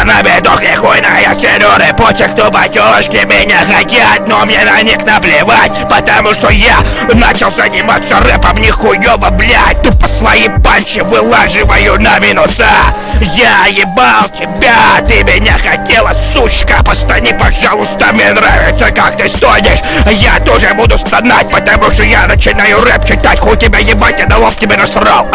нами дохли хуйная серёры. Почек тупо тёлочки меня хотят, но мне на них наплевать, потому что я начал заниматься рэпом нихуёво, блядь. Тупо свои панчи вылаживаю на минуса. Я ебал тебя, ты меня хотела, сучка. Постани, пожалуйста, мне нравится, как ты стонешь. Я тоже буду стонать, потому что я начинаю рэп читать. Хуй тебя ебать, я на лоб тебе насрал.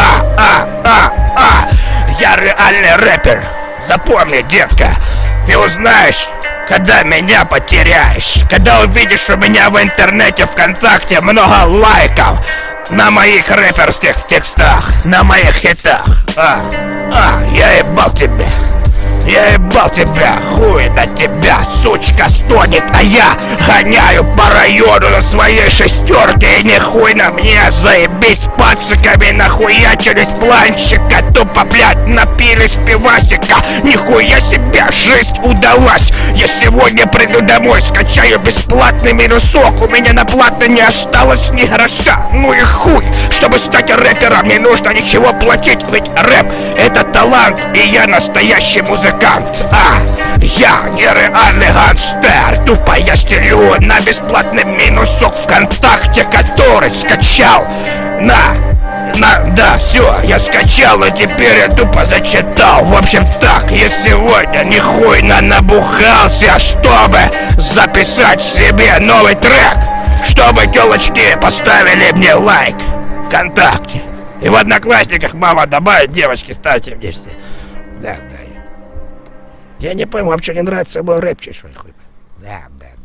Я реальный рэпер. Запомни, детка, ты узнаешь, когда меня потеряешь, когда увидишь у меня в интернете ВКонтакте много лайков на моих рэперских текстах, на моих хитах. Я ебал тебя. Я ебал тебя, хуй на тебя, сучка стонет, а я гоняю по району на своей шестерке. И нихуй на мне, заебись пациками, нахуячились планчика. Тупо, блядь, напились пивасика. Нихуя себе, жизнь удалась. Я сегодня приду домой, скачаю бесплатный минусок. У меня на платно не осталось ни гроша. Ну и хуй, чтобы стать рэпером не нужно ничего платить. Ведь рэп это талант, и я настоящий музыкант. Я нереальный гангстер. Тупо я стелю на бесплатный минусок ВКонтакте, который скачал да, все, я скачал, и теперь я тупо зачитал. В общем так, я сегодня нихуйно набухался, чтобы записать себе новый трек, чтобы телочки поставили мне лайк ВКонтакте. И в Одноклассниках мама добавит, девочки, ставьте мне все. Да. Я не пойму, вам что, не нравится мой рэп, чешуй хуй? Да.